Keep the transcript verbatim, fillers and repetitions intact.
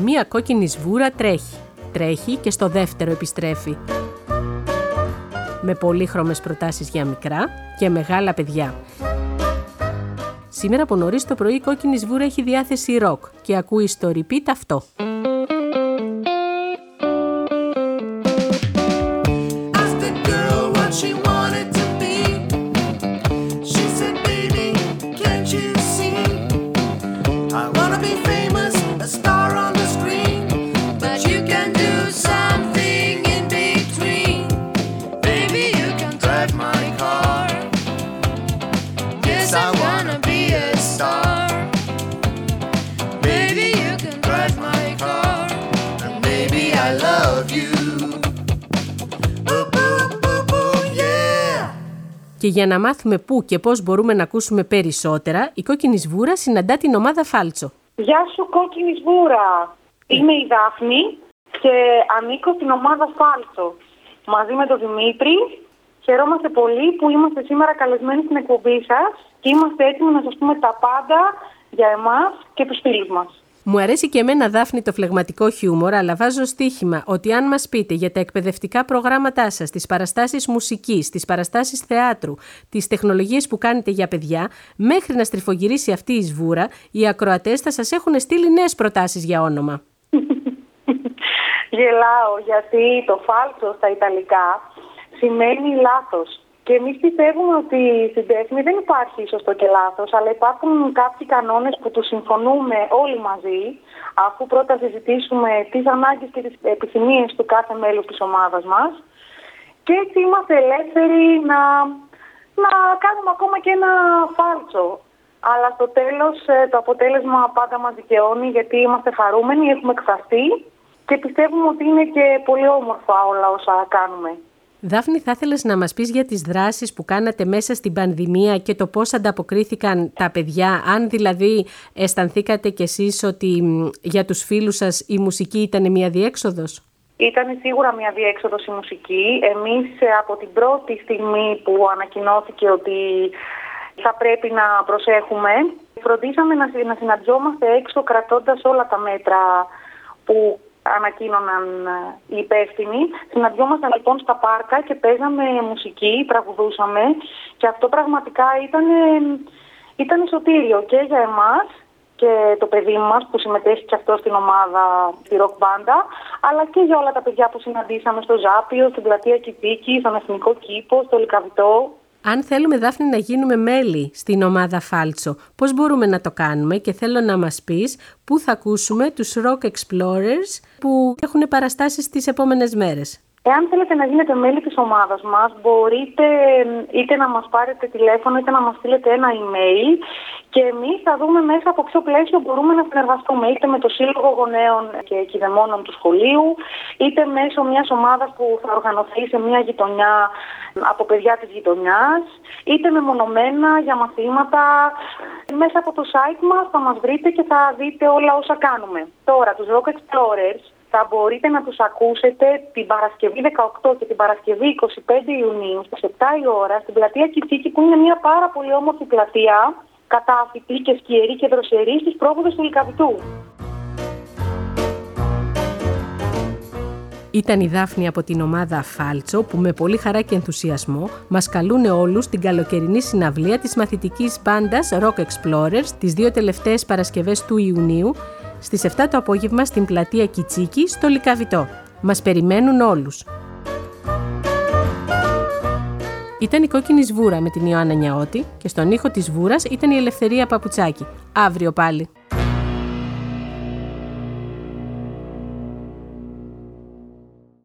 Μία κόκκινη σβούρα τρέχει. Τρέχει και στο δεύτερο επιστρέφει. Με πολύχρωμες προτάσεις για μικρά και μεγάλα παιδιά. Σήμερα από νωρίς το πρωί η κόκκινη σβούρα έχει διάθεση ροκ και ακούει στο repeat αυτό. Και για να μάθουμε πού και πώς μπορούμε να ακούσουμε περισσότερα, η κόκκινη σβούρα συναντά την ομάδα Φάλτσο. Γεια σου κόκκινη σβούρα! Είμαι η Δάφνη και ανήκω στην ομάδα Φάλτσο. Μαζί με τον Δημήτρη χαιρόμαστε πολύ που είμαστε σήμερα καλεσμένοι στην εκπομπή σας και είμαστε έτοιμοι να σας πούμε τα πάντα για εμάς και τους φίλους μας. Μου αρέσει και εμένα, Δάφνη, το φλεγματικό χιούμορ, αλλά βάζω στοίχημα ότι αν μας πείτε για τα εκπαιδευτικά προγράμματά σας, τις παραστάσεις μουσικής, τις παραστάσεις θεάτρου, τις τεχνολογίες που κάνετε για παιδιά, μέχρι να στριφογυρίσει αυτή η σβούρα, οι ακροατές θα σας έχουν στείλει νέες προτάσεις για όνομα. Γελάω, γιατί το φάλτσο στα Ιταλικά σημαίνει λάθος. Και εμείς πιστεύουμε ότι στην τέχνη δεν υπάρχει σωστό και λάθος, αλλά υπάρχουν κάποιοι κανόνες που τους συμφωνούμε όλοι μαζί, αφού πρώτα συζητήσουμε τις ανάγκες και τις επιθυμίες του κάθε μέλους της ομάδας μας. Και έτσι είμαστε ελεύθεροι να, να κάνουμε ακόμα και ένα φάλτσο. Αλλά στο τέλος το αποτέλεσμα πάντα μας δικαιώνει, γιατί είμαστε χαρούμενοι, έχουμε εκφραστεί και πιστεύουμε ότι είναι και πολύ όμορφα όλα όσα κάνουμε. Δάφνη, θα ήθελες να μας πεις για τις δράσεις που κάνατε μέσα στην πανδημία και το πώς ανταποκρίθηκαν τα παιδιά, αν δηλαδή αισθανθήκατε κι εσείς ότι για τους φίλους σας η μουσική ήταν μια διέξοδος? Ήταν σίγουρα μια διέξοδος η μουσική. Εμείς από την πρώτη στιγμή που ανακοινώθηκε ότι θα πρέπει να προσέχουμε, φροντίσαμε να, να συναντιόμαστε έξω κρατώντας όλα τα μέτρα που ανακοίνωναν οι υπεύθυνοι. Συναντιόμασταν λοιπόν στα πάρκα και παίζαμε μουσική, τραγουδούσαμε και αυτό πραγματικά ήταν, ήταν σωτήριο και για εμάς και το παιδί μας που συμμετέχει και αυτό στην ομάδα, στη ροκ μπάντα, αλλά και για όλα τα παιδιά που συναντήσαμε στο Ζάπιο, στην πλατεία Κιτίκη, στον Εθνικό Κήπο, στο Λυκαβητό. Αν θέλουμε, Δάφνη, να γίνουμε μέλη στην ομάδα Φάλτσο, πώς μπορούμε να το κάνουμε? Και θέλω να μας πεις πού θα ακούσουμε τους Rock Explorers που έχουν παραστάσεις τις επόμενες μέρες. Εάν θέλετε να γίνετε μέλη της ομάδας μας, μπορείτε είτε να μας πάρετε τηλέφωνο είτε να μας στείλετε ένα email και εμείς θα δούμε μέσα από ποιο πλαίσιο μπορούμε να συνεργαστούμε, είτε με το Σύλλογο Γονέων και Κηδεμόνων του σχολείου, είτε μέσω μιας ομάδας που θα οργανωθεί σε μια γειτονιά από παιδιά της γειτονιάς, είτε μεμονωμένα για μαθήματα. Μέσα από το site μας θα μας βρείτε και θα δείτε όλα όσα κάνουμε. Τώρα, τους Rock Explorers θα μπορείτε να τους ακούσετε την Παρασκευή δεκαοκτώ και την Παρασκευή είκοσι πέντε Ιουνίου στις επτά η ώρα στην πλατεία Κιτίκη, που είναι μια πάρα πολύ όμορφη πλατεία, κατάφυτη και σκιερή και δροσερή στις πρόβοδες του Λυκαβητού. Ήταν η Δάφνη από την ομάδα Φάλτσο που με πολύ χαρά και ενθουσιασμό μας καλούνε όλους στην καλοκαιρινή συναυλία της μαθητικής μπάντας Rock Explorers τις δύο τελευταίες Παρασκευές του Ιουνίου στις επτά το απόγευμα στην πλατεία Κιτσίκη στο Λυκαβητό. Μας περιμένουν όλους. Ήταν η Κόκκινη Σβούρα με την Ιωάννα Νιαώτη και στον ήχο της Σβούρας ήταν η Ελευθερία Παπουτσάκη. Αύριο πάλι.